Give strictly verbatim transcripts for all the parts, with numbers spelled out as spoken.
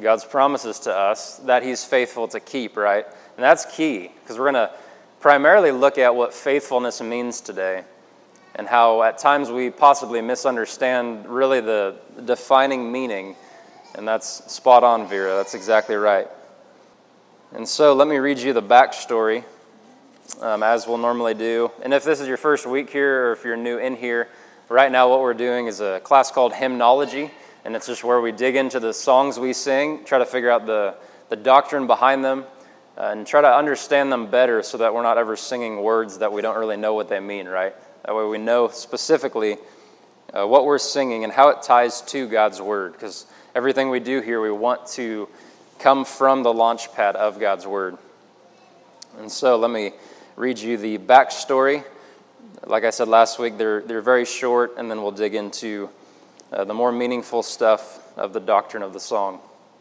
God's promises to us that he's faithful to keep, right? And that's key, because we're going to primarily look at what faithfulness means today and how at times we possibly misunderstand really the defining meaning. And that's spot on, Vera. That's exactly right. And so let me read you the backstory, um, as we'll normally do. And if this is your first week here, or if you're new in here, right now what we're doing is a class called Hymnology, and it's just where we dig into the songs we sing, try to figure out the, the doctrine behind them, uh, and try to understand them better so that we're not ever singing words that we don't really know what they mean, right? That way we know specifically uh, what we're singing and how it ties to God's Word, because everything we do here, we want to come from the launch pad of God's Word. And so let me read you the backstory. Like I said last week, they're they're very short, and then we'll dig into uh, the more meaningful stuff of the doctrine of the song.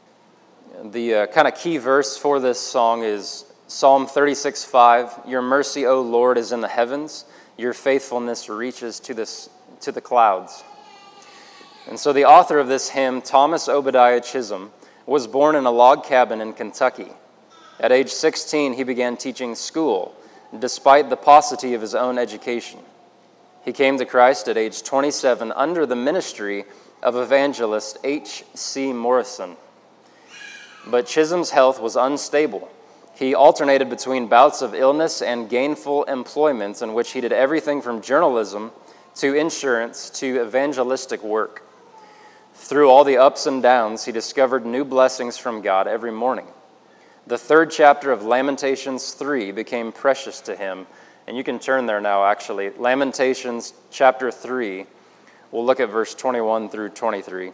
The uh, kind of key verse for this song is Psalm thirty-six five. Your mercy, O Lord, is in the heavens. Your faithfulness reaches to this to the clouds. And so the author of this hymn, Thomas Obadiah Chisholm, was born in a log cabin in Kentucky. At age sixteen, he began teaching school, despite the paucity of his own education. He came to Christ at age twenty-seven under the ministry of evangelist H C Morrison. But Chisholm's health was unstable. He alternated between bouts of illness and gainful employments in which he did everything from journalism to insurance to evangelistic work. Through all the ups and downs, he discovered new blessings from God every morning. The third chapter of Lamentations three became precious to him. And you can turn there now, actually. Lamentations chapter three. We'll look at verse twenty-one through twenty-three.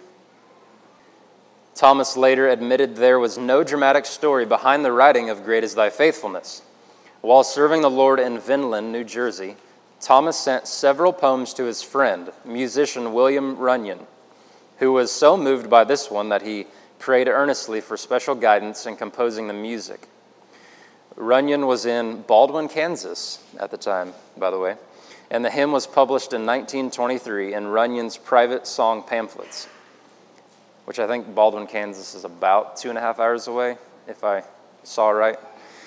Thomas later admitted there was no dramatic story behind the writing of Great Is Thy Faithfulness. While serving the Lord in Vinland, New Jersey, Thomas sent several poems to his friend, musician William Runyon, who was so moved by this one that he prayed earnestly for special guidance in composing the music. Runyon was in Baldwin, Kansas at the time, by the way, and the hymn was published in nineteen twenty-three in Runyon's private song pamphlets, which I think Baldwin, Kansas is about two and a half hours away, if I saw right.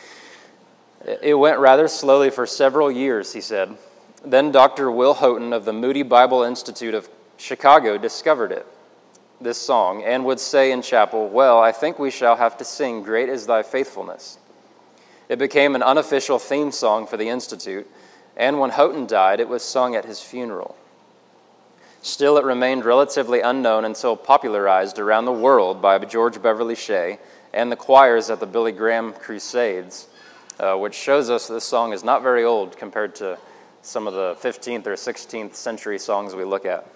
It went rather slowly for several years, he said. Then Doctor Will Houghton of the Moody Bible Institute of Chicago discovered it, this song, and would say in chapel, well, I think we shall have to sing Great Is Thy Faithfulness. It became an unofficial theme song for the Institute, and when Houghton died, it was sung at his funeral. Still, it remained relatively unknown until popularized around the world by George Beverly Shea and the choirs at the Billy Graham Crusades, uh, which shows us this song is not very old compared to some of the fifteenth or sixteenth century songs we look at.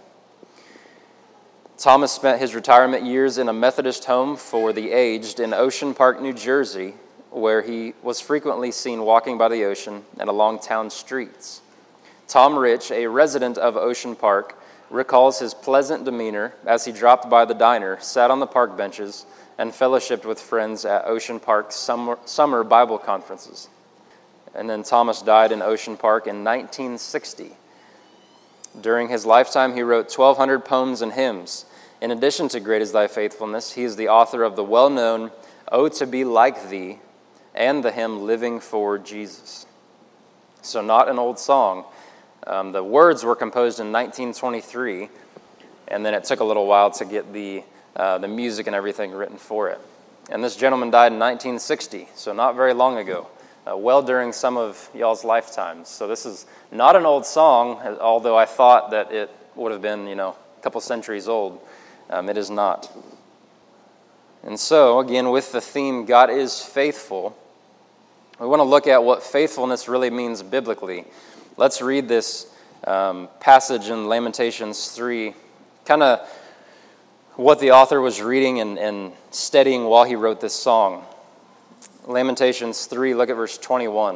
Thomas spent his retirement years in a Methodist home for the aged in Ocean Park, New Jersey, where he was frequently seen walking by the ocean and along town streets. Tom Rich, a resident of Ocean Park, recalls his pleasant demeanor as he dropped by the diner, sat on the park benches, and fellowshipped with friends at Ocean Park's summer, summer Bible conferences. And then Thomas died in Ocean Park in nineteen sixty. During his lifetime, he wrote twelve hundred poems and hymns. In addition to Great Is Thy Faithfulness, he is the author of the well-known Oh, to Be Like Thee and the hymn Living for Jesus. So not an old song. Um, the words were composed in nineteen twenty-three, and then it took a little while to get the uh, the music and everything written for it. And this gentleman died in nineteen sixty, so not very long ago, uh, well during some of y'all's lifetimes. So this is not an old song, although I thought that it would have been, you know, a couple centuries old. Um, it is not. And so, again, with the theme, God is faithful, we want to look at what faithfulness really means biblically. Let's read this um, passage in Lamentations three, kind of what the author was reading and, and studying while he wrote this song. Lamentations three, look at verse twenty-one.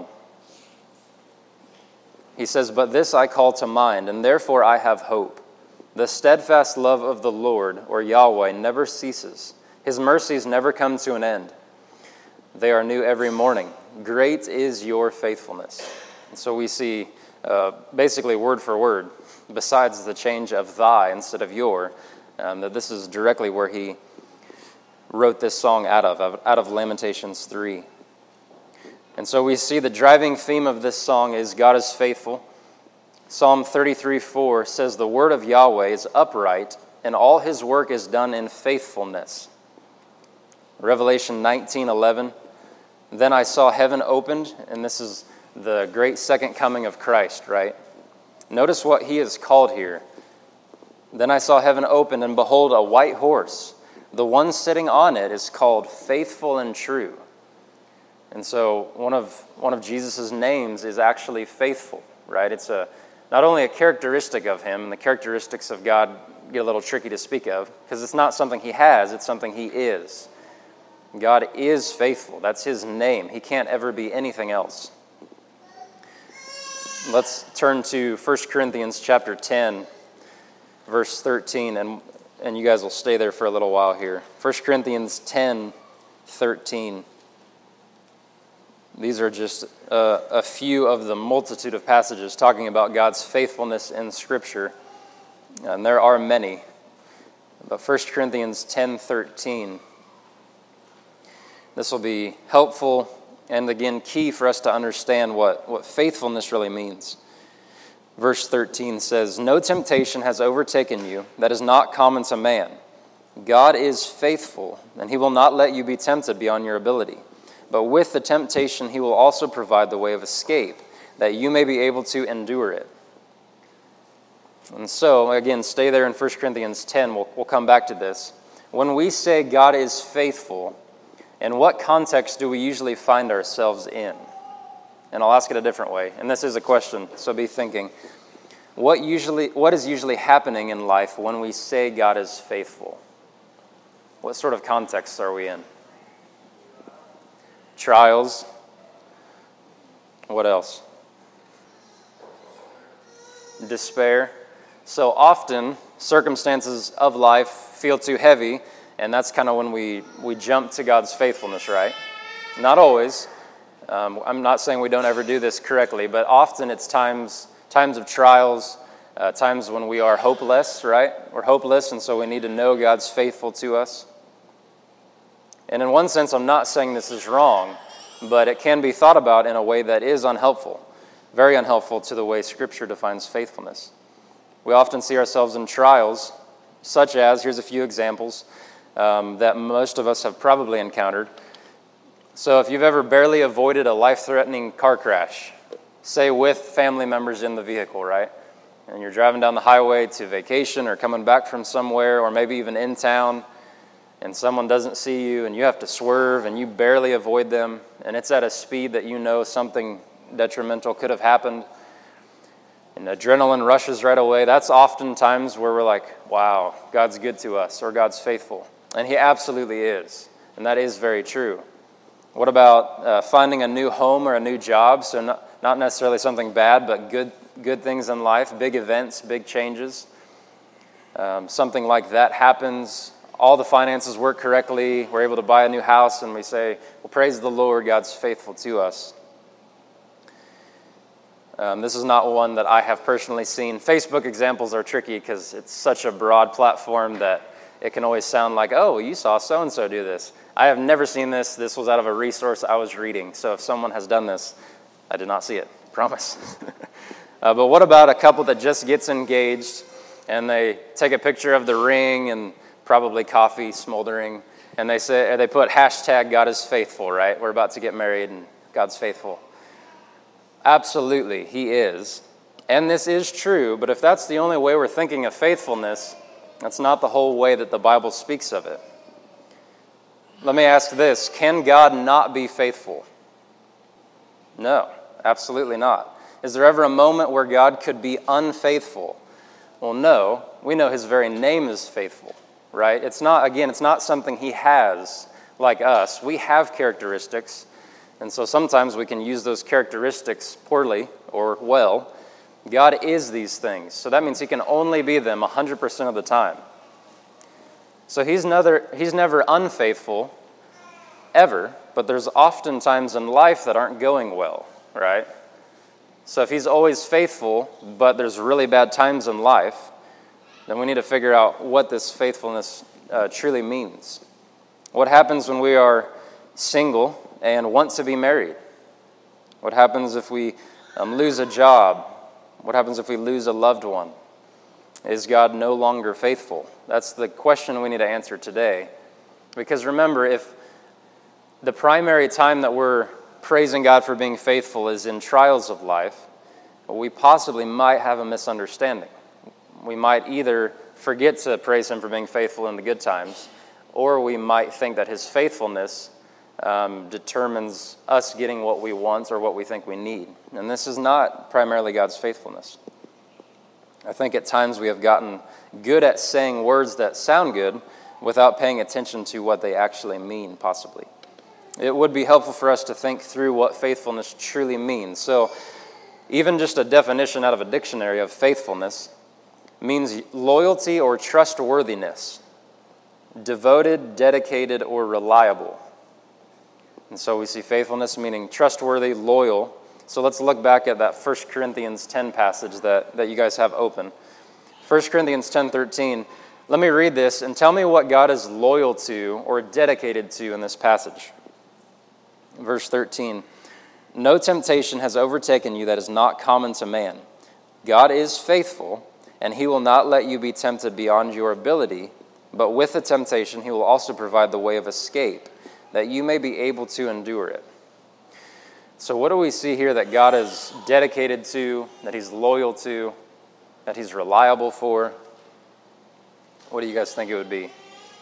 He says, "But this I call to mind, and therefore I have hope. The steadfast love of the Lord, or Yahweh, never ceases. His mercies never come to an end. They are new every morning. Great is your faithfulness." And so we see uh, basically word for word, besides the change of thy instead of your, um, that this is directly where he wrote this song out of, out of Lamentations three. And so we see the driving theme of this song is God is faithful. Psalm thirty-three four says, "The word of Yahweh is upright, and all his work is done in faithfulness." Revelation nineteen eleven, "Then I saw heaven opened," and this is the great second coming of Christ, right? Notice what he is called here. "Then I saw heaven opened, and behold, a white horse. The one sitting on it is called Faithful and True." And so one of one of Jesus' names is actually faithful, right? It's a not only a characteristic of him, and the characteristics of God get a little tricky to speak of, because it's not something he has, it's something he is. God is faithful. That's his name. He can't ever be anything else. Let's turn to First Corinthians chapter ten, verse thirteen, and, and you guys will stay there for a little while here. First Corinthians ten, thirteen. These are just a, a few of the multitude of passages talking about God's faithfulness in Scripture. And there are many. But First Corinthians ten, thirteen. This will be helpful and, again, key for us to understand what, what faithfulness really means. Verse thirteen says, "No temptation has overtaken you that is not common to man. God is faithful, and he will not let you be tempted beyond your ability. But with the temptation, he will also provide the way of escape, that you may be able to endure it." And so, again, stay there in First Corinthians ten. We'll, we'll come back to this. When we say God is faithful, in what context do we usually find ourselves in? And I'll ask it a different way. And this is a question, so be thinking. What usually, what is usually happening in life when we say God is faithful? What sort of context are we in? Trials. What else? Despair. So often, circumstances of life feel too heavy, and that's kind of when we, we jump to God's faithfulness, right? Not always. Um, I'm not saying we don't ever do this correctly, but often it's times times of trials, uh, times when we are hopeless, right? We're hopeless, and so we need to know God's faithful to us. And in one sense, I'm not saying this is wrong, but it can be thought about in a way that is unhelpful, very unhelpful to the way Scripture defines faithfulness. We often see ourselves in trials, such as, here's a few examples um, that most of us have probably encountered. So if you've ever barely avoided a life-threatening car crash, say with family members in the vehicle, right? And you're driving down the highway to vacation or coming back from somewhere, or maybe even in town, and someone doesn't see you, and you have to swerve, and you barely avoid them, and it's at a speed that you know something detrimental could have happened, and adrenaline rushes right away. That's often times where we're like, wow, God's good to us, or God's faithful. And he absolutely is, and that is very true. What about uh, finding a new home or a new job? So not, not necessarily something bad, but good, good things in life, big events, big changes. Um, something like that happens. All the finances work correctly, we're able to buy a new house, and we say, well, praise the Lord, God's faithful to us. Um, this is not one that I have personally seen. Facebook examples are tricky because it's such a broad platform that it can always sound like, oh, you saw so-and-so do this. I have never seen this. This was out of a resource I was reading. So if someone has done this, I did not see it, promise. uh, but what about a couple that just gets engaged, and they take a picture of the ring and probably coffee smoldering, and they say they put hashtag God is faithful, right? We're about to get married, and God's faithful. Absolutely, he is. And this is true, but if that's the only way we're thinking of faithfulness, that's not the whole way that the Bible speaks of it. Let me ask this, can God not be faithful? No, absolutely not. Is there ever a moment where God could be unfaithful? Well, no. We know his very name is faithful. Right? It's not, again, it's not something he has like us. We have characteristics, and so sometimes we can use those characteristics poorly or well. God is these things, so that means he can only be them one hundred percent of the time. So he's never, he's never unfaithful, ever, but there's often times in life that aren't going well, right? So if he's always faithful, but there's really bad times in life, then we need to figure out what this faithfulness uh, truly means. What happens when we are single and want to be married? What happens if we um, lose a job? What happens if we lose a loved one? Is God no longer faithful? That's the question we need to answer today. Because remember, if the primary time that we're praising God for being faithful is in trials of life, we possibly might have a misunderstanding. We might either forget to praise Him for being faithful in the good times, or we might think that His faithfulness um, determines us getting what we want or what we think we need. And this is not primarily God's faithfulness. I think at times we have gotten good at saying words that sound good without paying attention to what they actually mean, possibly. It would be helpful for us to think through what faithfulness truly means. So, even just a definition out of a dictionary of faithfulness means loyalty or trustworthiness, devoted, dedicated, or reliable. And so we see faithfulness meaning trustworthy, loyal. So let's look back at that First Corinthians ten passage that, that you guys have open. First Corinthians ten thirteen. Let me read this and tell me what God is loyal to or dedicated to in this passage. Verse thirteen. No temptation has overtaken you that is not common to man. God is faithful, and He will not let you be tempted beyond your ability, but with the temptation He will also provide the way of escape, that you may be able to endure it. So what do we see here that God is dedicated to, that He's loyal to, that He's reliable for? What do you guys think it would be?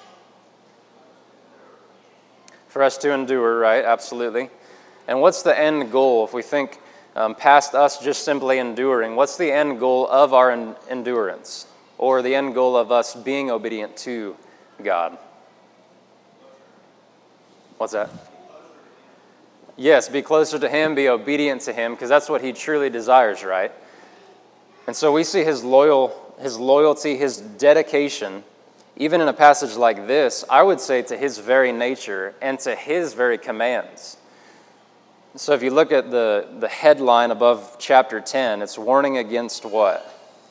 For us to endure, right? Absolutely. And what's the end goal? If we think um, past us just simply enduring, what's the end goal of our en- endurance? Or the end goal of us being obedient to God? What's that? Yes, be closer to Him, be obedient to Him, because that's what He truly desires, right? And so we see His loyal, His loyalty, His dedication, even in a passage like this, I would say to His very nature and to His very commands. So if you look at the, the headline above chapter ten, it's warning against what?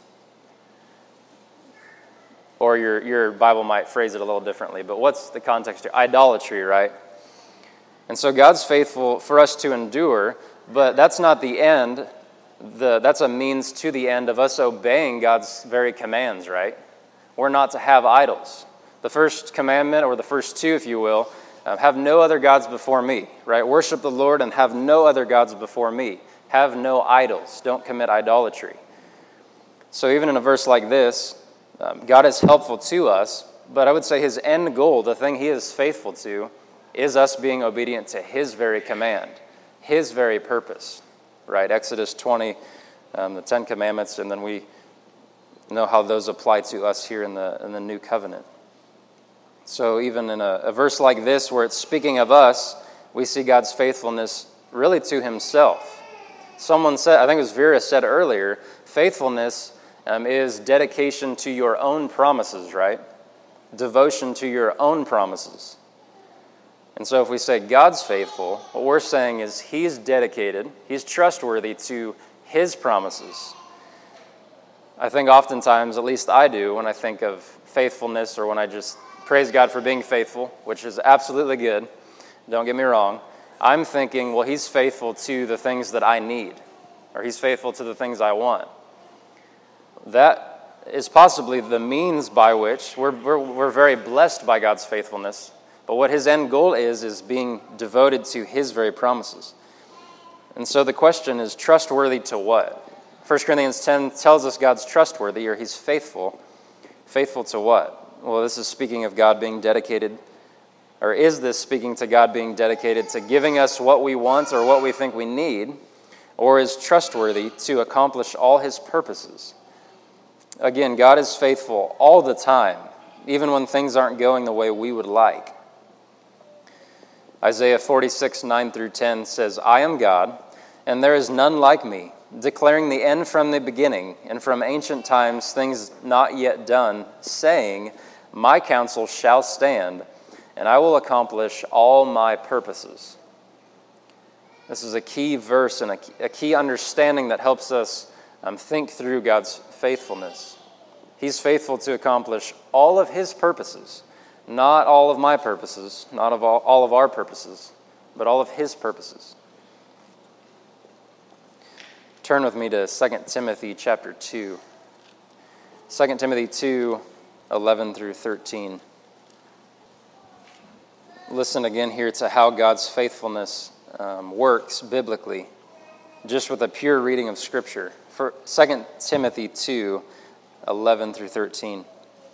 Or your, your Bible might phrase it a little differently, but what's the context here? Idolatry, right? And so God's faithful for us to endure, but that's not the end. The, that's a means to the end of us obeying God's very commands, right? We're not to have idols. The first commandment, or the first two, if you will, uh, have no other gods before me, right? Worship the Lord and have no other gods before me. Have no idols. Don't commit idolatry. So even in a verse like this, um, God is helpful to us, but I would say His end goal, the thing He is faithful to, is us being obedient to His very command, His very purpose, right? Exodus twenty, um, the Ten Commandments, and then we know how those apply to us here in the in the New Covenant. So even in a, a verse like this, where it's speaking of us, we see God's faithfulness really to Himself. Someone said, I think it was Vera said earlier, faithfulness um, is dedication to your own promises, right? Devotion to your own promises. And so if we say God's faithful, what we're saying is He's dedicated, He's trustworthy to His promises. I think oftentimes, at least I do, when I think of faithfulness or when I just praise God for being faithful, which is absolutely good, don't get me wrong, I'm thinking, well, He's faithful to the things that I need, or He's faithful to the things I want. That is possibly the means by which we're, we're, we're very blessed by God's faithfulness, but what His end goal is, is being devoted to His very promises. And so the question is, trustworthy to what? First Corinthians ten tells us God's trustworthy, or He's faithful. Faithful to what? Well, this is speaking of God being dedicated, or is this speaking to God being dedicated to giving us what we want or what we think we need, or is trustworthy to accomplish all His purposes? Again, God is faithful all the time, even when things aren't going the way we would like. Isaiah forty-six, nine through ten says, I am God, and there is none like me, declaring the end from the beginning, and from ancient times things not yet done, saying, my counsel shall stand, and I will accomplish all my purposes. This is a key verse and a, a key understanding that helps us um, think through God's faithfulness. He's faithful to accomplish all of His purposes, Not all of my purposes, not of all, all of our purposes, but all of his purposes. Turn with me to Second Timothy chapter two. Second Timothy two, eleven through thirteen. Listen again here to how God's faithfulness um, works biblically, just with a pure reading of Scripture. For Second Timothy two, eleven through thirteen.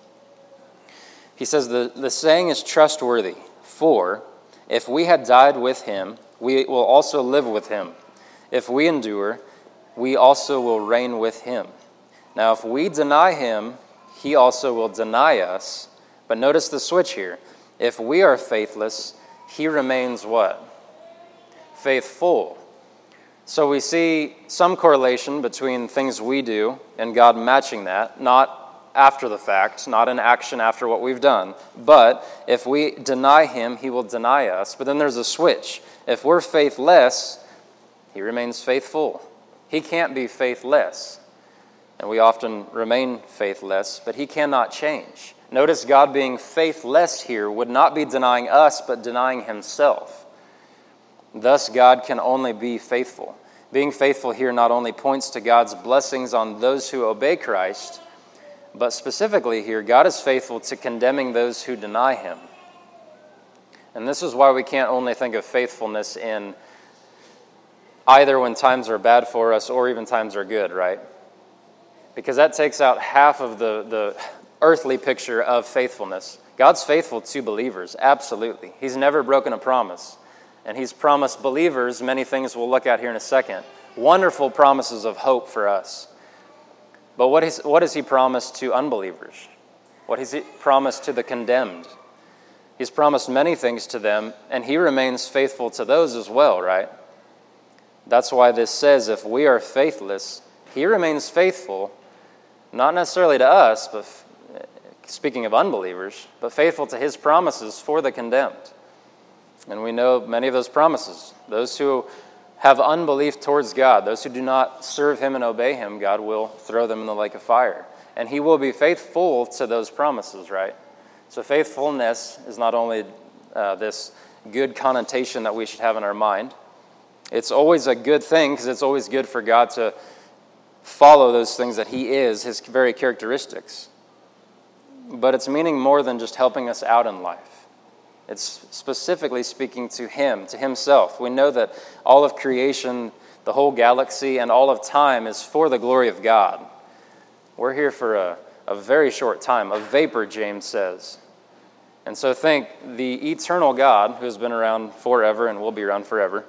He says, the, the saying is trustworthy, for if we had died with him, we will also live with him. If we endure, we also will reign with him. Now, if we deny him, he also will deny us. But notice the switch here. If we are faithless, he remains what? Faithful. So we see some correlation between things we do and God matching that, not after the fact, not an action after what we've done. But if we deny him, he will deny us. But then there's a switch. If we're faithless, he remains faithful. He can't be faithless. And we often remain faithless, but he cannot change. Notice God being faithless here would not be denying us, but denying himself. Thus, God can only be faithful. Being faithful here not only points to God's blessings on those who obey Christ, but specifically here, God is faithful to condemning those who deny him. And this is why we can't only think of faithfulness in either when times are bad for us or even times are good, right? Because that takes out half of the, the earthly picture of faithfulness. God's faithful to believers, absolutely. He's never broken a promise. And he's promised believers many things we'll look at here in a second. Wonderful promises of hope for us. But what, is, what has he promised to unbelievers? What has he promised to the condemned? He's promised many things to them, and he remains faithful to those as well, right? That's why this says, if we are faithless, he remains faithful, not necessarily to us, but speaking of unbelievers, but faithful to his promises for the condemned. And we know many of those promises. Those who have unbelief towards God, those who do not serve him and obey him, God will throw them in the lake of fire. And he will be faithful to those promises, right? So faithfulness is not only uh, this good connotation that we should have in our mind. It's always a good thing because it's always good for God to follow those things that he is, his very characteristics. But it's meaning more than just helping us out in life. It's specifically speaking to him, to himself. We know that all of creation, the whole galaxy, and all of time is for the glory of God. We're here for a, a very short time, a vapor, James says. And so think, the eternal God, who has been around forever and will be around forever,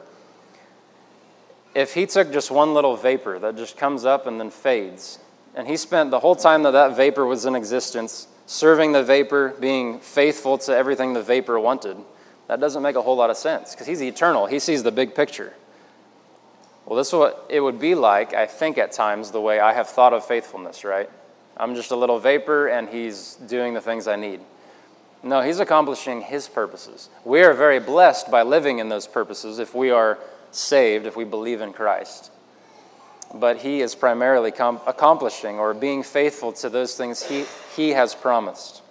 if he took just one little vapor that just comes up and then fades, and he spent the whole time that that vapor was in existence serving the vapor, being faithful to everything the vapor wanted, that doesn't make a whole lot of sense because he's eternal. He sees the big picture. Well, this is what it would be like, I think, at times, the way I have thought of faithfulness, right? I'm just a little vapor, and he's doing the things I need. No, he's accomplishing his purposes. We are very blessed by living in those purposes if we are saved, if we believe in Christ. But he is primarily com- accomplishing or being faithful to those things he, he has promised.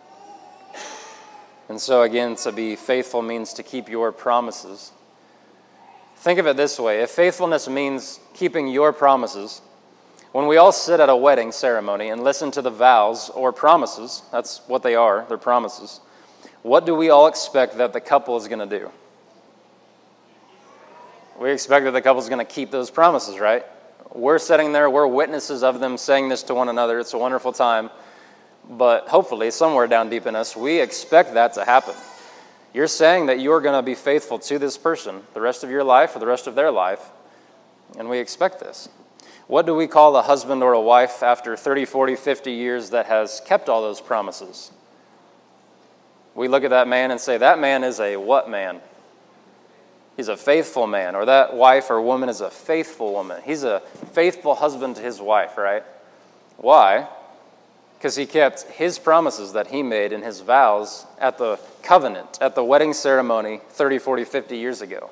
And so again, to be faithful means to keep your promises. Think of it this way. If faithfulness means keeping your promises, when we all sit at a wedding ceremony and listen to the vows or promises, that's what they are, they're promises, what do we all expect that the couple is going to do? We expect that the couple is going to keep those promises, right? We're sitting there, we're witnesses of them saying this to one another. It's a wonderful time. But hopefully, somewhere down deep in us, we expect that to happen. You're saying that you're going to be faithful to this person the rest of your life or the rest of their life, and we expect this. What do we call a husband or a wife after thirty, forty, fifty years that has kept all those promises? We look at that man and say, that man is a what man? He's a faithful man, or that wife or woman is a faithful woman. He's a faithful husband to his wife, right? Why? Because he kept his promises that he made in his vows at the covenant, at the wedding ceremony thirty, forty, fifty years ago.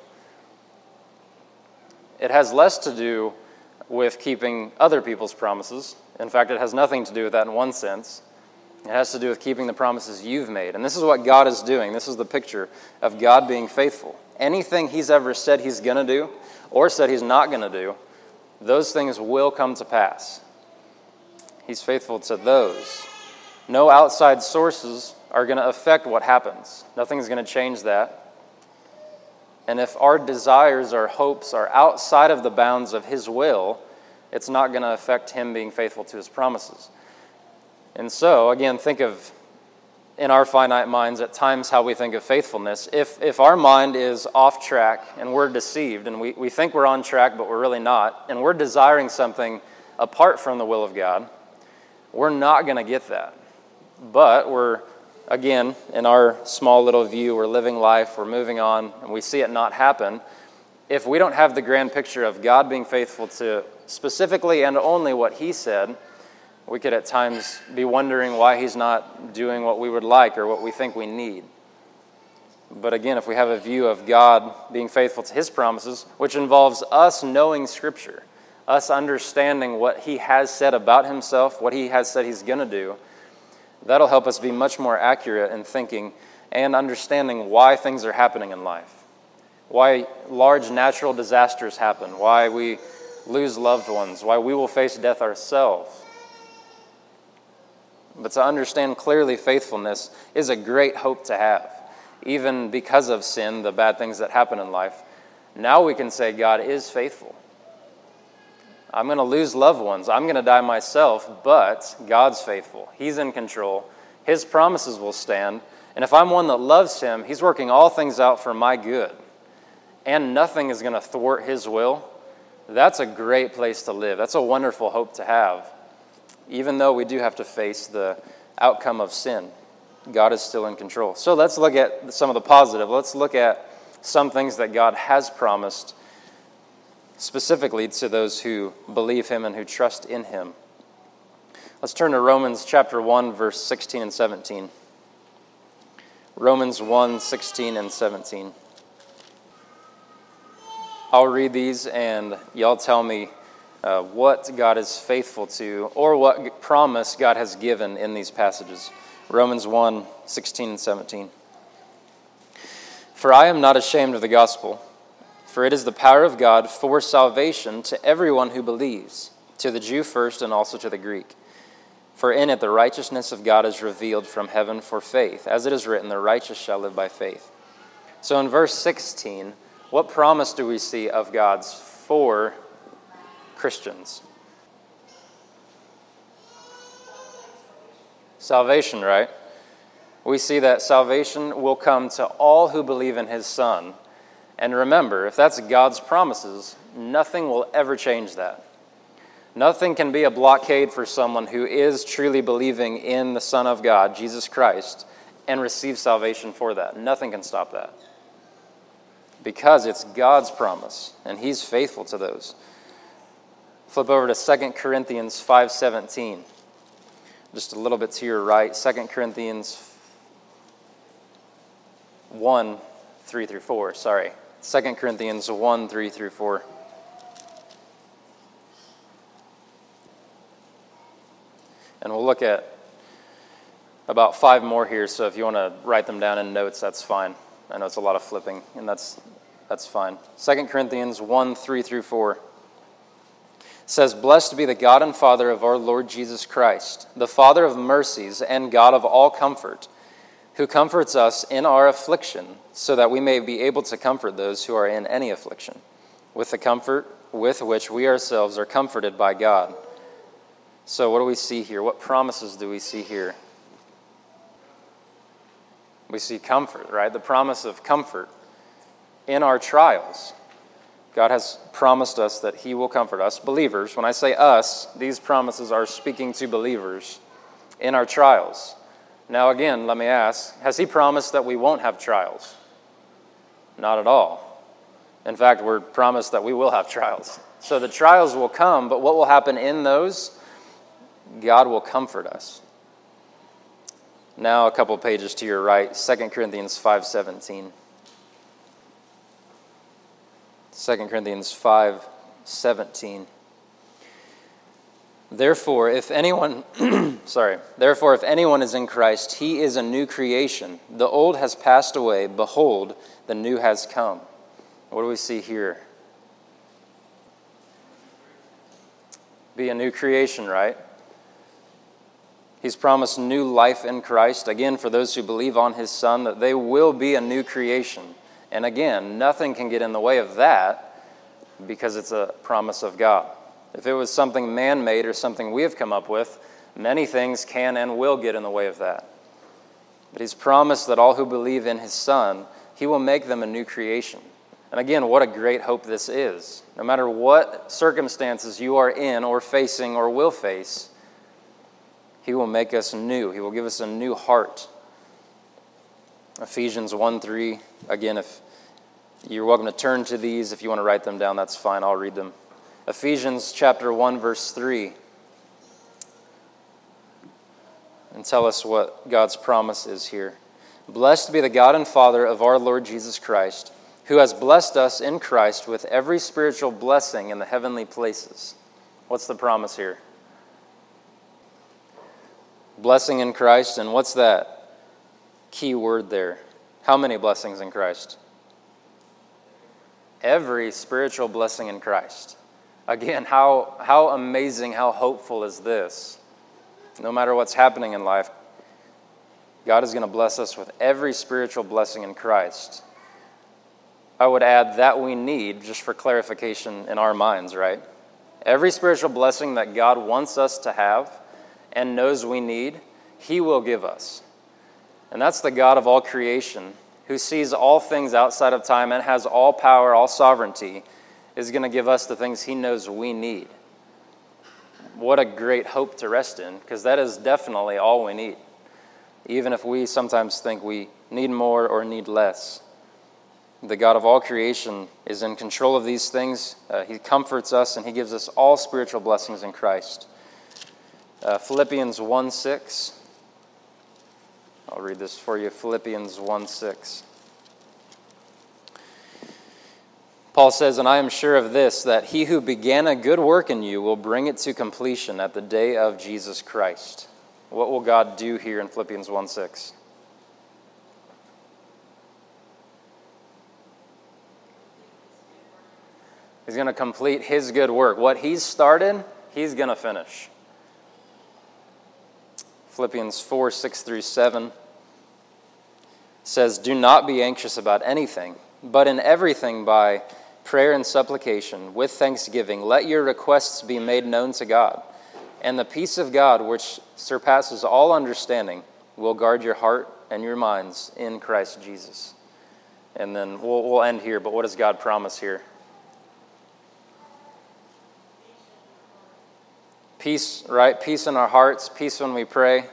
It has less to do with keeping other people's promises. In fact, it has nothing to do with that in one sense. It has to do with keeping the promises you've made. And this is what God is doing. This is the picture of God being faithful. Anything he's ever said he's going to do or said he's not going to do, those things will come to pass. He's faithful to those. No outside sources are going to affect what happens. Nothing's going to change that. And if our desires, our hopes are outside of the bounds of his will, it's not going to affect him being faithful to his promises. And so, again, think of, in our finite minds, at times how we think of faithfulness. If if our mind is off track and we're deceived and we, we think we're on track but we're really not, and we're desiring something apart from the will of God, we're not going to get that. But we're, again, in our small little view, we're living life, we're moving on, and we see it not happen. If we don't have the grand picture of God being faithful to specifically and only what he said, we could at times be wondering why he's not doing what we would like or what we think we need. But again, if we have a view of God being faithful to his promises, which involves us knowing Scripture, us understanding what he has said about himself, what he has said he's going to do, that'll help us be much more accurate in thinking and understanding why things are happening in life, why large natural disasters happen, why we lose loved ones, why we will face death ourselves. But to understand clearly faithfulness is a great hope to have. Even because of sin, the bad things that happen in life, now we can say God is faithful. I'm going to lose loved ones. I'm going to die myself, but God's faithful. He's in control. His promises will stand. And if I'm one that loves him, he's working all things out for my good. And nothing is going to thwart his will. That's a great place to live. That's a wonderful hope to have. Even though we do have to face the outcome of sin, God is still in control. So let's look at some of the positive. Let's look at some things that God has promised specifically to those who believe him and who trust in him. Let's turn to Romans chapter one, verse sixteen and seventeen. Romans one, sixteen and seventeen. I'll read these and y'all tell me Uh, what God is faithful to, or what promise God has given in these passages. Romans one, sixteen and seventeen. For I am not ashamed of the gospel, for it is the power of God for salvation to everyone who believes, to the Jew first and also to the Greek. For in it the righteousness of God is revealed from heaven for faith, as it is written, the righteous shall live by faith. So in verse sixteen, what promise do we see of God's for Christians? Salvation, right? We see that salvation will come to all who believe in his Son. And remember, if that's God's promises, nothing will ever change that. Nothing can be a blockade for someone who is truly believing in the Son of God, Jesus Christ, and receive salvation for that. Nothing can stop that. Because it's God's promise, and he's faithful to those. Flip over to Second Corinthians five seventeen. Just a little bit to your right. Second Corinthians one, three through four. Sorry. Second Corinthians one, three through four. And we'll look at about five more here, so if you want to write them down in notes, that's fine. I know it's a lot of flipping, and that's that's fine. Second Corinthians one, three through four. Says, blessed be the God and Father of our Lord Jesus Christ, the Father of mercies and God of all comfort, who comforts us in our affliction, so that we may be able to comfort those who are in any affliction, with the comfort with which we ourselves are comforted by God. So what do we see here? What promises do we see here? We see comfort, right? The promise of comfort in our trials. God has promised us that he will comfort us, believers. When I say us, these promises are speaking to believers in our trials. Now again, let me ask, has he promised that we won't have trials? Not at all. In fact, we're promised that we will have trials. So the trials will come, but what will happen in those? God will comfort us. Now a couple pages to your right, Second Corinthians five seventeen. Second Corinthians five seventeen. Therefore, if anyone, sorry, therefore, if anyone is in Christ, he is a new creation. The old has passed away. Behold, the new has come. What do we see here? Be a new creation, right? He's promised new life in Christ. Again, for those who believe on his Son, that they will be a new creation. And again, nothing can get in the way of that because it's a promise of God. If it was something man-made or something we have come up with, many things can and will get in the way of that. But he's promised that all who believe in his Son, he will make them a new creation. And again, what a great hope this is. No matter what circumstances you are in or facing or will face, he will make us new. He will give us a new heart. Ephesians one three. Again, if you're welcome to turn to these. If you want to write them down, that's fine. I'll read them. Ephesians chapter one, verse three. And tell us what God's promise is here. Blessed be the God and Father of our Lord Jesus Christ, who has blessed us in Christ with every spiritual blessing in the heavenly places. What's the promise here? Blessing in Christ, and what's that key word there? How many blessings in Christ? Every spiritual blessing in Christ. Again, how, how amazing, how hopeful is this? No matter what's happening in life, God is going to bless us with every spiritual blessing in Christ. I would add that we need, just for clarification in our minds, right? Every spiritual blessing that God wants us to have and knows we need, he will give us. And that's the God of all creation, who sees all things outside of time and has all power, all sovereignty, is going to give us the things he knows we need. What a great hope to rest in, because that is definitely all we need. Even if we sometimes think we need more or need less. The God of all creation is in control of these things. Uh, he comforts us and he gives us all spiritual blessings in Christ. Uh, Philippians one six. I'll read this for you. Philippians one six. Paul says, "And I am sure of this, that he who began a good work in you will bring it to completion at the day of Jesus Christ." What will God do here in Philippians one six? He's going to complete his good work. What he's started, he's going to finish. Philippians four six through seven says, "Do not be anxious about anything, but in everything by prayer and supplication, with thanksgiving, let your requests be made known to God. And the peace of God, which surpasses all understanding, will guard your heart and your minds in Christ Jesus." And then we'll, we'll end here, but what does God promise here? Peace, right? Peace in our hearts, peace when we pray.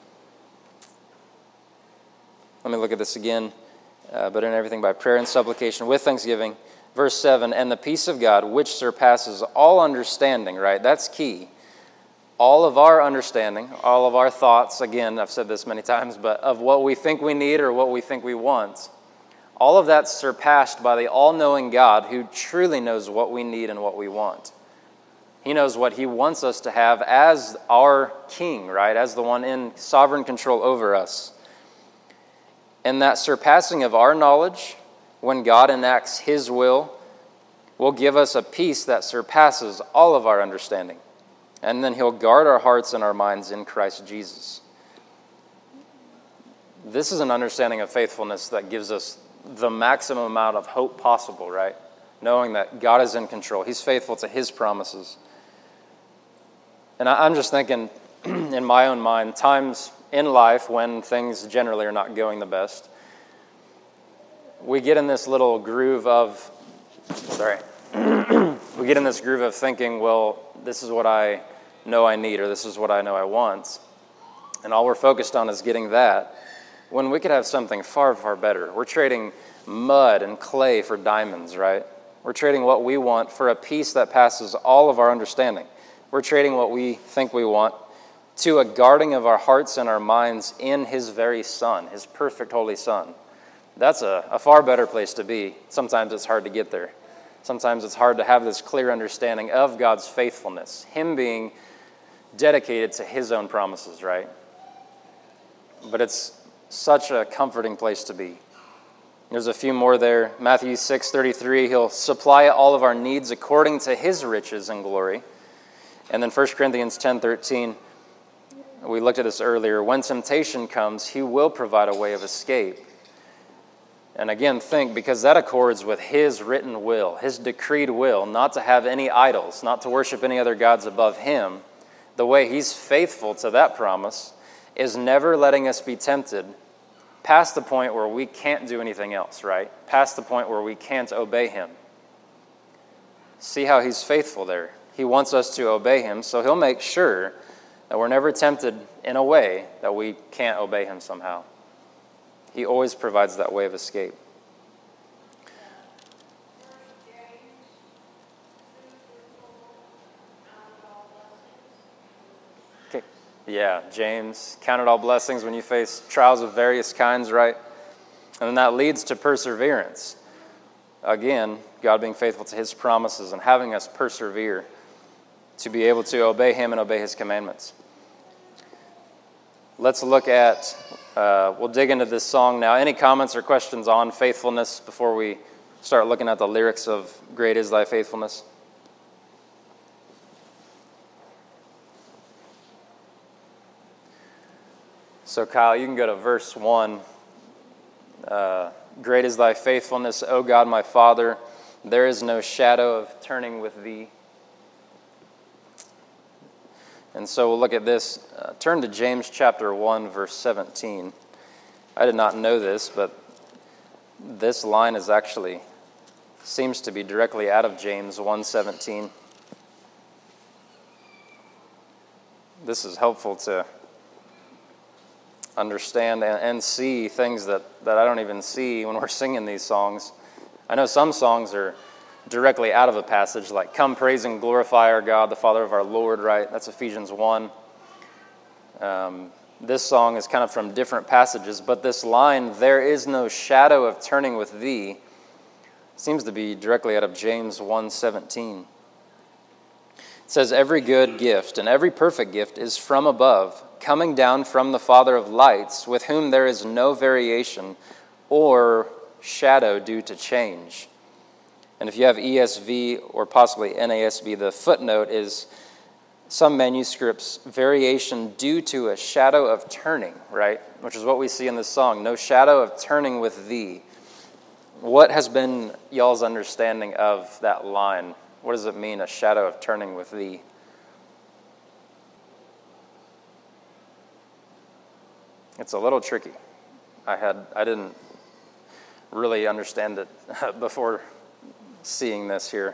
Let me look at this again. Uh, but in everything by prayer and supplication, with thanksgiving. Verse seven, "And the peace of God, which surpasses all understanding," right? That's key. All of our understanding, all of our thoughts, again, I've said this many times, but of what we think we need or what we think we want, all of that's surpassed by the all-knowing God who truly knows what we need and what we want. He knows what he wants us to have as our king, right? As the one in sovereign control over us. And that surpassing of our knowledge, when God enacts his will, will give us a peace that surpasses all of our understanding. And then he'll guard our hearts and our minds in Christ Jesus. This is an understanding of faithfulness that gives us the maximum amount of hope possible, right? Knowing that God is in control. He's faithful to his promises. And I'm just thinking, in my own mind, times in life when things generally are not going the best, we get in this little groove of, sorry, we get in this groove of thinking, well, this is what I know I need, or this is what I know I want. And all we're focused on is getting that, when we could have something far, far better. We're trading mud and clay for diamonds, right? We're trading what we want for a peace that passes all of our understanding. We're trading what we think we want to a guarding of our hearts and our minds in his very Son, his perfect holy Son. That's a, a far better place to be. Sometimes it's hard to get there. Sometimes it's hard to have this clear understanding of God's faithfulness, him being dedicated to his own promises, right? But it's such a comforting place to be. There's a few more there. Matthew six thirty-three, he'll supply all of our needs according to his riches and glory. And then First Corinthians ten thirteen, we looked at this earlier. When temptation comes, he will provide a way of escape. And again, think, because that accords with his written will, his decreed will, not to have any idols, not to worship any other gods above him. The way he's faithful to that promise is never letting us be tempted past the point where we can't do anything else, right? Past the point where we can't obey him. See how he's faithful there. He wants us to obey him, so he'll make sure that we're never tempted in a way that we can't obey him somehow. He always provides that way of escape. Okay. Yeah, James, count it all blessings when you face trials of various kinds, right? And then that leads to perseverance. Again, God being faithful to his promises and having us persevere to be able to obey him and obey his commandments. Let's look at, uh, we'll dig into this song now. Any comments or questions on faithfulness before we start looking at the lyrics of Great Is Thy Faithfulness? So Kyle, you can go to verse one. Uh, Great is thy faithfulness, O God my Father. There is no shadow of turning with thee. And so we'll look at this. Uh, turn to James chapter one, verse seventeen. I did not know this, but this line is actually, seems to be directly out of James one seventeen. This is helpful to understand and, and see things that, that I don't even see when we're singing these songs. I know some songs are directly out of a passage, like come praise and glorify our God, the Father of our Lord, right? That's Ephesians one. Um, this song is kind of from different passages, but this line, there is no shadow of turning with thee, seems to be directly out of James one seventeen. It says, every good gift and every perfect gift is from above, coming down from the Father of lights, with whom there is no variation or shadow due to change. And if you have E S V or possibly N A S B, the footnote is some manuscripts, variation due to a shadow of turning, right? Which is what we see in this song, no shadow of turning with thee. What has been y'all's understanding of that line? What does it mean, a shadow of turning with thee? It's a little tricky. I had I didn't really understand it before seeing this here.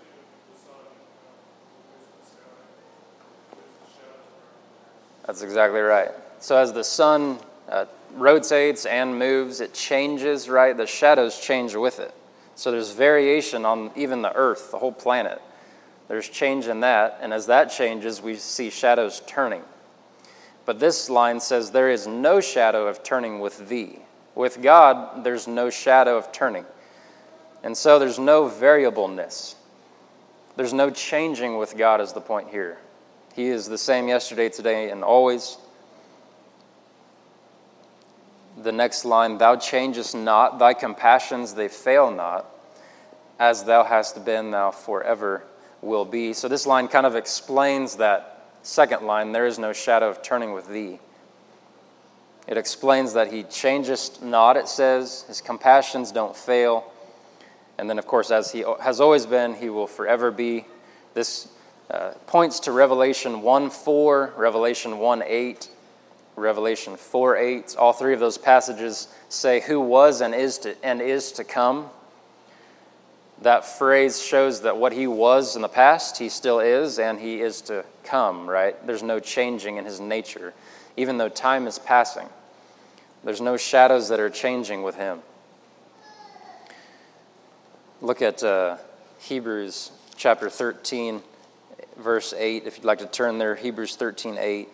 That's exactly right. So as the sun uh, rotates and moves, it changes, right? The shadows change with it. So there's variation on even the earth, the whole planet. There's change in that, and as that changes, we see shadows turning. But this line says, there is no shadow of turning with thee. With God, there's no shadow of turning. And so there's no variableness. There's no changing with God is the point here. He is the same yesterday, today, and always. The next line, thou changest not, thy compassions, they fail not. As thou hast been, thou forever will be. So this line kind of explains that second line, there is no shadow of turning with thee. It explains that he changest not, it says. His compassions don't fail. And then, of course, as he has always been, he will forever be. This uh, points to Revelation one four, Revelation one eight, Revelation four eight. All three of those passages say who was and is to, and is to come. That phrase shows that what he was in the past, he still is, and he is to come, right? There's no changing in his nature. Even though time is passing, there's no shadows that are changing with him. Look at uh, Hebrews chapter thirteen, verse eight, if you'd like to turn there, Hebrews thirteen eight.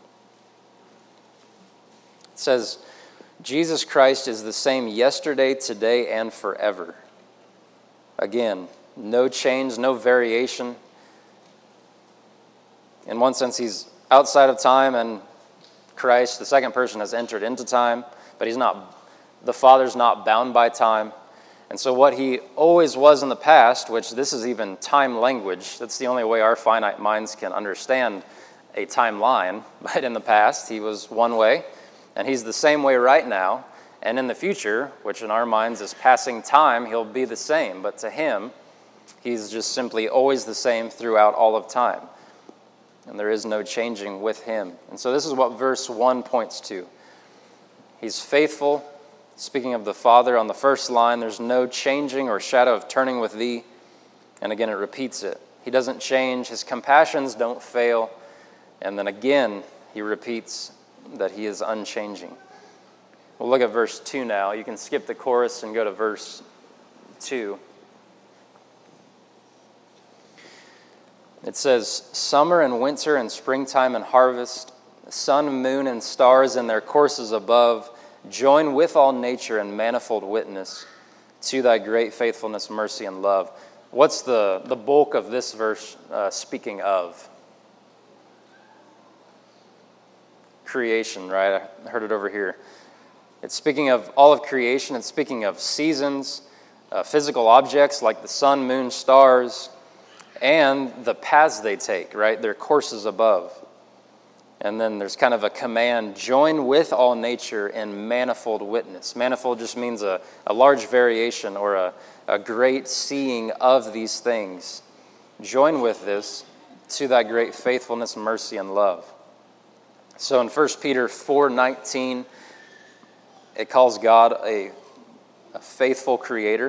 It says, Jesus Christ is the same yesterday, today, and forever. Again, no change, no variation. In one sense, he's outside of time, and Christ, the second person, has entered into time, but he's not, the Father's not bound by time. And so what he always was in the past, which this is even time language, that's the only way our finite minds can understand a timeline, but in the past he was one way, and he's the same way right now, and in the future, which in our minds is passing time, he'll be the same, but to him, he's just simply always the same throughout all of time, and there is no changing with him. And so this is what verse one points to. He's faithful. Speaking of the Father, on the first line, there's no changing or shadow of turning with thee. And again, it repeats it. He doesn't change. His compassions don't fail. And then again, he repeats that he is unchanging. We'll look at verse two now. You can skip the chorus and go to verse two. It says, summer and winter and springtime and harvest, sun, moon, and stars in their courses above, join with all nature in manifold witness to thy great faithfulness, mercy, and love. What's the, the bulk of this verse uh, speaking of? Creation, right? I heard it over here. It's speaking of all of creation. It's speaking of seasons, uh, physical objects like the sun, moon, stars, and the paths they take, right? Their courses above. And then there's kind of a command, join with all nature in manifold witness. Manifold just means a, a large variation or a, a great seeing of these things. Join with this to thy great faithfulness, mercy, and love. So in First Peter four nineteen, it calls God a, a faithful creator.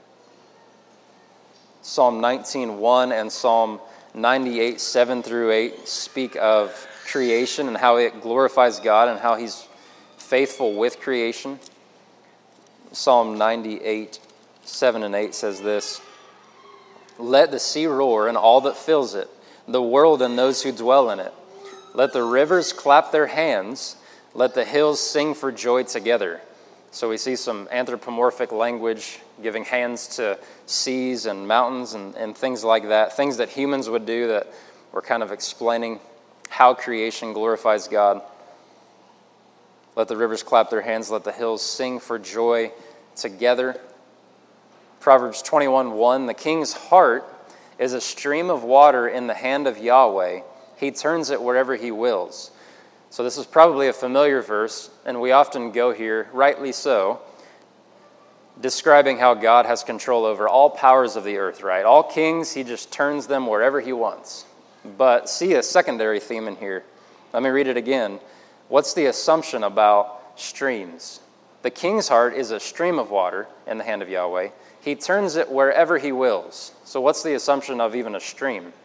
Psalm nineteen one and Psalm ninety-eight seven through eight speak of creation and how it glorifies God and how he's faithful with creation. Psalm ninety-eight seven and eight says this, let the sea roar and all that fills it, the world and those who dwell in it. Let the rivers clap their hands, let the hills sing for joy together. So we see some anthropomorphic language giving hands to seas and mountains and, and things like that, things that humans would do that we're kind of explaining how creation glorifies God. Let the rivers clap their hands, let the hills sing for joy together. Proverbs twenty-one one, the king's heart is a stream of water in the hand of Yahweh. He turns it wherever he wills. So this is probably a familiar verse, and we often go here, rightly so, describing how God has control over all powers of the earth, right? All kings, he just turns them wherever he wants. But see a secondary theme in here. Let me read it again. What's the assumption about streams? The king's heart is a stream of water in the hand of Yahweh. He turns it wherever he wills. So what's the assumption of even a stream?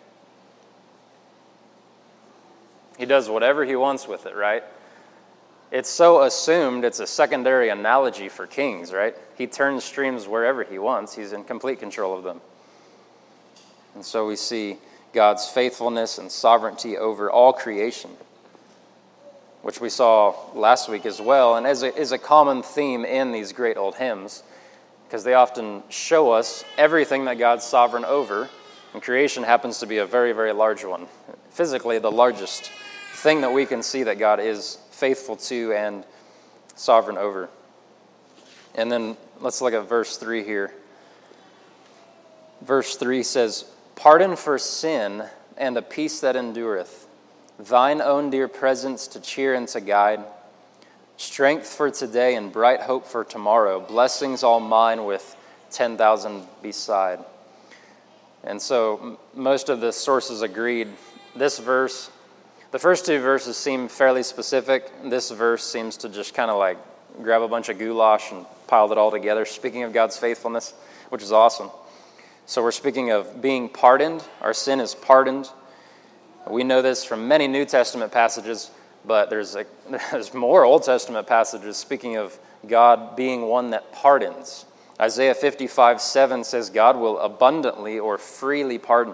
He does whatever he wants with it, right? It's so assumed it's a secondary analogy for kings, right? He turns streams wherever he wants. He's in complete control of them. And so we see God's faithfulness and sovereignty over all creation, which we saw last week as well, and is a, is a common theme in these great old hymns, because they often show us everything that God's sovereign over, and creation happens to be a very, very large one. Physically, the largest thing that we can see that God is faithful to and sovereign over. And then let's look at verse three here. Verse three says, pardon for sin and a peace that endureth, thine own dear presence to cheer and to guide, strength for today and bright hope for tomorrow, blessings all mine with ten thousand beside. And so m- most of the sources agreed. This verse, the first two verses seem fairly specific. This verse seems to just kind of like grab a bunch of goulash and pile it all together, speaking of God's faithfulness, which is awesome. So we're speaking of being pardoned. Our sin is pardoned. We know this from many New Testament passages, but there's a, there's more Old Testament passages speaking of God being one that pardons. Isaiah fifty-five seven says God will abundantly or freely pardon.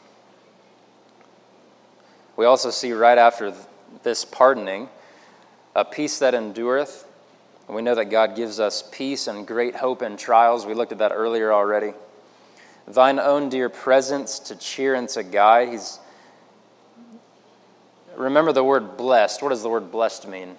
We also see right after this pardoning, a peace that endureth. And we know that God gives us peace and great hope in trials. We looked at that earlier already. Thine own dear presence to cheer and to guide. He's remember the word blessed. What does the word blessed mean?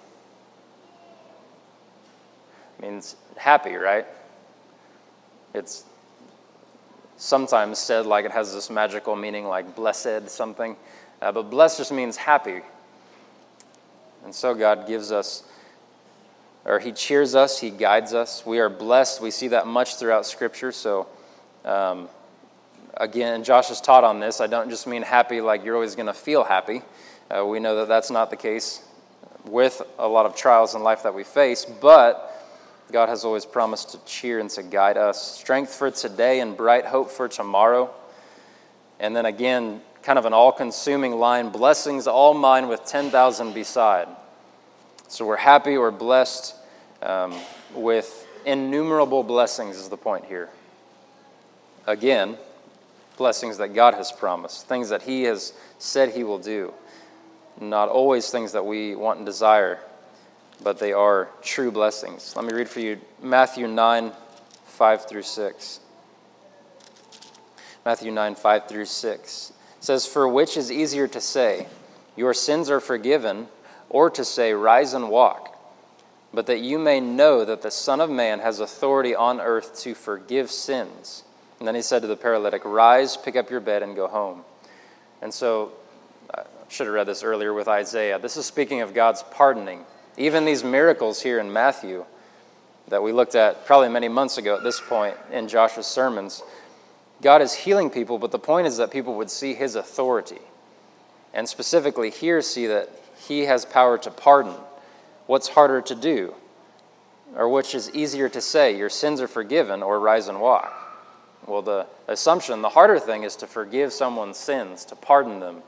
It means happy, right? It's sometimes said like it has this magical meaning like blessed something. Uh, but blessed just means happy. And so God gives us, or he cheers us, he guides us. We are blessed. We see that much throughout Scripture. So um, again, Josh has taught on this. I don't just mean happy like you're always going to feel happy. Uh, we know that that's not the case with a lot of trials in life that we face, but God has always promised to cheer and to guide us. Strength for today and bright hope for tomorrow. And then again, kind of an all-consuming line, blessings all mine with ten thousand beside. So we're happy, we're blessed um, with innumerable blessings is the point here. Again, blessings that God has promised, things that he has said he will do. Not always things that we want and desire, but they are true blessings. Let me read for you Matthew nine, five through six. Matthew nine, five through six. It says, "For which is easier to say, 'Your sins are forgiven,' or to say, 'Rise and walk'? But that you may know that the Son of Man has authority on earth to forgive sins." And then he said to the paralytic, "Rise, pick up your bed, and go home." And so, I should have read this earlier with Isaiah. This is speaking of God's pardoning. Even these miracles here in Matthew that we looked at probably many months ago at this point in Josh's sermons, God is healing people, but the point is that people would see his authority. And specifically here see that he has power to pardon. What's harder to do? Or which is easier to say, "Your sins are forgiven," or "Rise and walk"? Well, the assumption, the harder thing is to forgive someone's sins, to pardon them.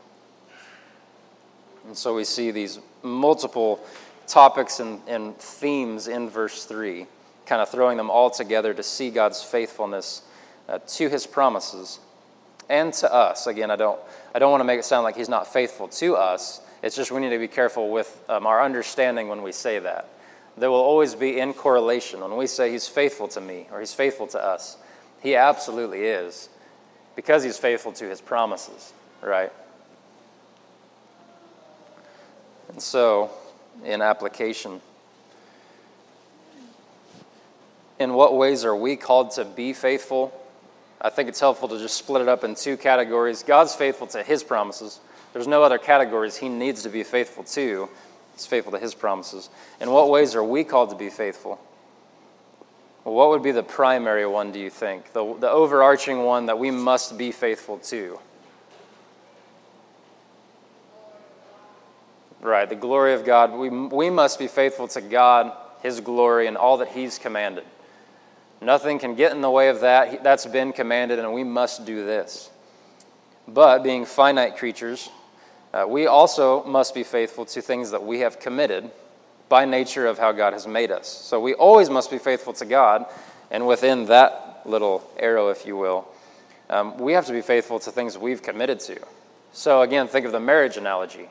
And so we see these multiple topics and, and themes in verse three, kind of throwing them all together to see God's faithfulness uh, to his promises and to us. Again, I don't, I don't want to make it sound like he's not faithful to us. It's just we need to be careful with um, our understanding when we say that. There will always be in correlation. When we say he's faithful to me or he's faithful to us, he absolutely is, because he's faithful to his promises, right? And so, in application, in what ways are we called to be faithful? I think it's helpful to just split it up in two categories. God's faithful to his promises. There's no other categories he needs to be faithful to. He's faithful to his promises. In what ways are we called to be faithful? Well, what would be the primary one, do you think? The, the overarching one that we must be faithful to? Right, the glory of God. We, we must be faithful to God, his glory, and all that he's commanded. Nothing can get in the way of that. That's been commanded, and we must do this. But being finite creatures, uh, we also must be faithful to things that we have committed by nature of how God has made us. So we always must be faithful to God, and within that little arrow, if you will, um, we have to be faithful to things we've committed to. So again, think of the marriage analogy.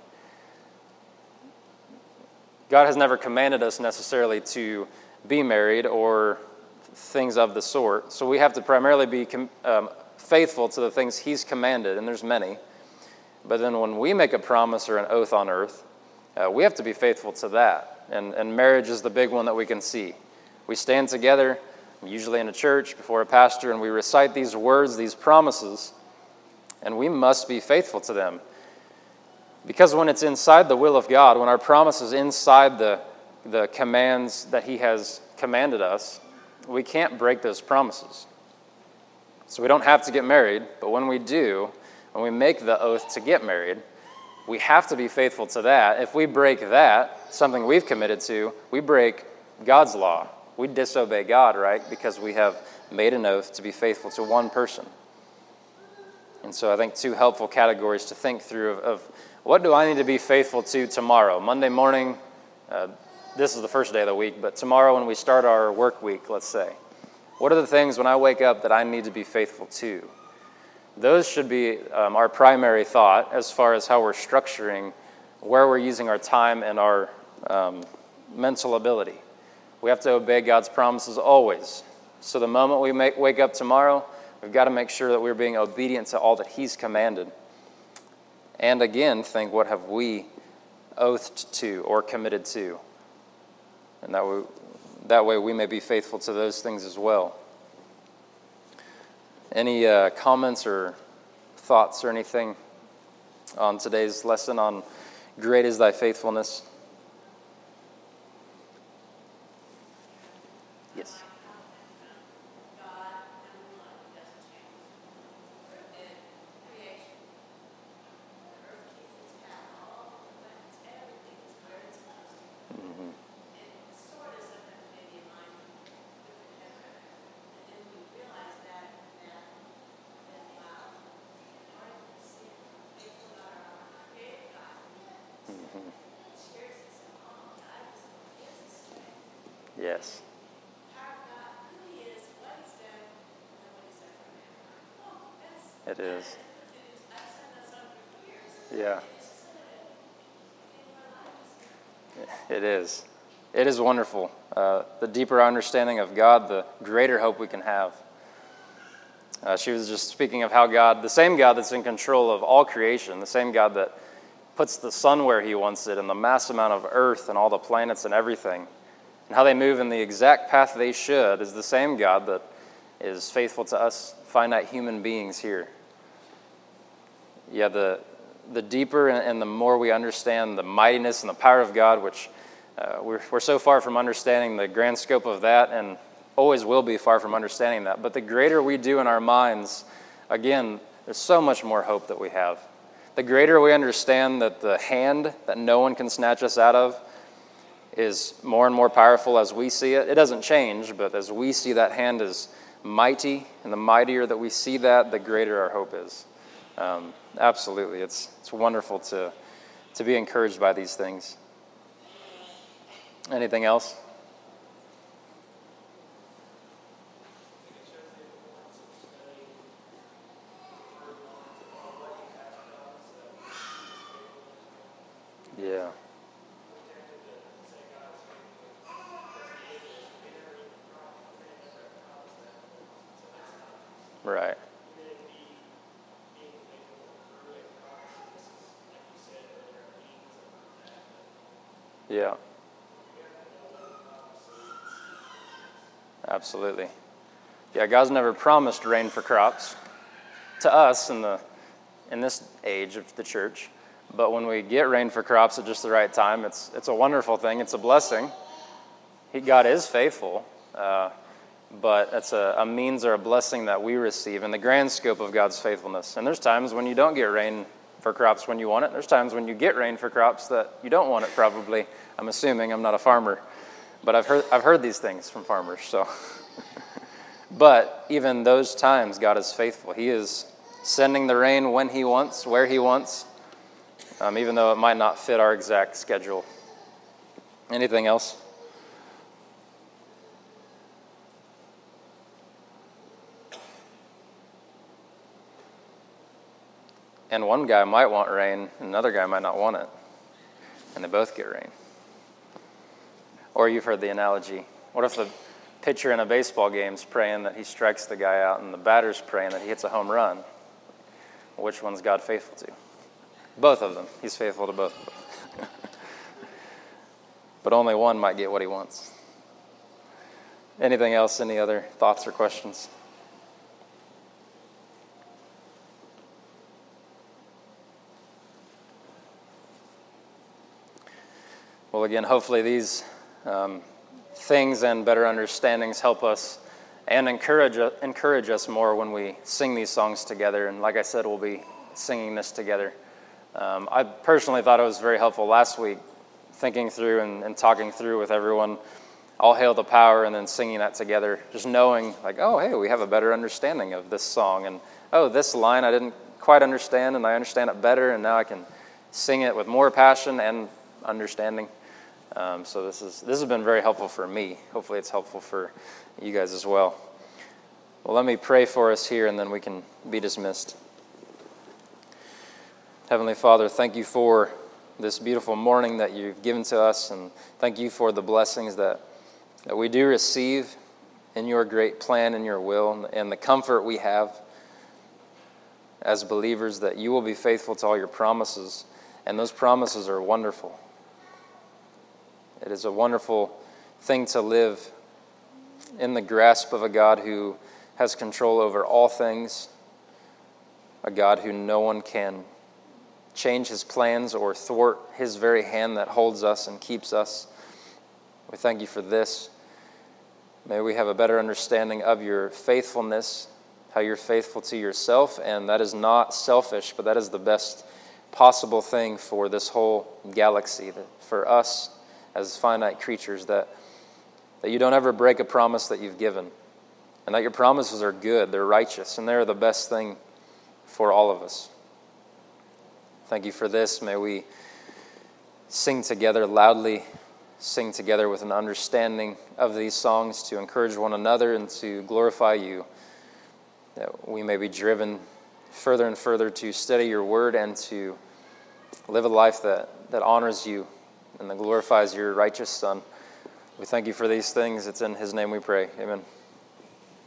God has never commanded us necessarily to be married or things of the sort. So we have to primarily be um, faithful to the things he's commanded, and there's many. But then when we make a promise or an oath on earth, uh, we have to be faithful to that. And, and marriage is the big one that we can see. We stand together, usually in a church, before a pastor, and we recite these words, these promises, and we must be faithful to them. Because when it's inside the will of God, when our promise is inside the, the commands that he has commanded us, we can't break those promises. So we don't have to get married, but when we do, when we make the oath to get married, we have to be faithful to that. If we break that, something we've committed to, we break God's law. We disobey God, right? Because we have made an oath to be faithful to one person. And so I think two helpful categories to think through of, of what do I need to be faithful to tomorrow? Monday morning, uh, this is the first day of the week, but tomorrow when we start our work week, let's say, what are the things when I wake up that I need to be faithful to? Those should be um, our primary thought as far as how we're structuring, where we're using our time and our um, mental ability. We have to obey God's promises always. So the moment we make, wake up tomorrow, we've got to make sure that we're being obedient to all that he's commanded. And again, think, what have we oathed to or committed to? And that way, that way we may be faithful to those things as well. Any uh, comments or thoughts or anything on today's lesson on great is thy faithfulness? Yes. Yes. It is. Yeah. It is. It is wonderful. Uh, the deeper our understanding of God, the greater hope we can have. Uh, she was just speaking of how God, the same God that's in control of all creation, the same God that puts the sun where he wants it and the mass amount of earth and all the planets and everything, and how they move in the exact path they should, is the same God that is faithful to us finite human beings here. Yeah, the the deeper and the more we understand the mightiness and the power of God, which uh, we're, we're so far from understanding the grand scope of that, and always will be far from understanding that. But the greater we do in our minds, again, there's so much more hope that we have. The greater we understand that the hand that no one can snatch us out of is more and more powerful as we see it. It doesn't change, but as we see that hand is mighty, and the mightier that we see that, the greater our hope is. Um, absolutely. It's it's wonderful to, to be encouraged by these things. Anything else? Yeah. Right. Yeah. Absolutely. Yeah, God's never promised rain for crops to us in the in this age of the church. But when we get rain for crops at just the right time, it's it's a wonderful thing. It's a blessing. He, God is faithful, uh, but it's a, a means or a blessing that we receive in the grand scope of God's faithfulness. And there's times when you don't get rain for crops when you want it. There's times when you get rain for crops that you don't want it, probably. I'm assuming. I'm not a farmer. But I've heard I've heard these things from farmers. So, but even those times, God is faithful. He is sending the rain when He wants, where He wants, um, even though it might not fit our exact schedule. Anything else? And one guy might want rain, and another guy might not want it, and they both get rain. Or you've heard the analogy. What if the pitcher in a baseball game is praying that he strikes the guy out and the batter's praying that he hits a home run? Which one's God faithful to? Both of them. He's faithful to both of them. But only one might get what he wants. Anything else? Any other thoughts or questions? Well, again, hopefully these Um, things and better understandings help us and encourage encourage us more when we sing these songs together. And like I said, we'll be singing this together. Um, I personally thought it was very helpful last week, thinking through and, and talking through with everyone, All Hail the Power, and then singing that together, just knowing like, oh, hey, we have a better understanding of this song. And, oh, this line I didn't quite understand, and I understand it better, and now I can sing it with more passion and understanding. Um, so this is this has been very helpful for me. Hopefully it's helpful for you guys as well. Well, let me pray for us here, and then we can be dismissed. Heavenly Father, thank you for this beautiful morning that you've given to us, and thank you for the blessings that, that we do receive in your great plan and your will, and the comfort we have. as believers, that you will be faithful to all your promises, and those promises are wonderful. It is a wonderful thing to live in the grasp of a God who has control over all things, a God who no one can change his plans or thwart his very hand that holds us and keeps us. We thank you for this. May we have a better understanding of your faithfulness, how you're faithful to yourself, and that is not selfish, but that is the best possible thing for this whole galaxy, that for us as finite creatures, that, that you don't ever break a promise that you've given, and that your promises are good, they're righteous, and they're the best thing for all of us. Thank you for this. May we sing together loudly, sing together with an understanding of these songs to encourage one another and to glorify you, that we may be driven further and further to study your word and to live a life that, that honors you and that glorifies your righteous Son. We thank you for these things. It's in his name we pray. Amen.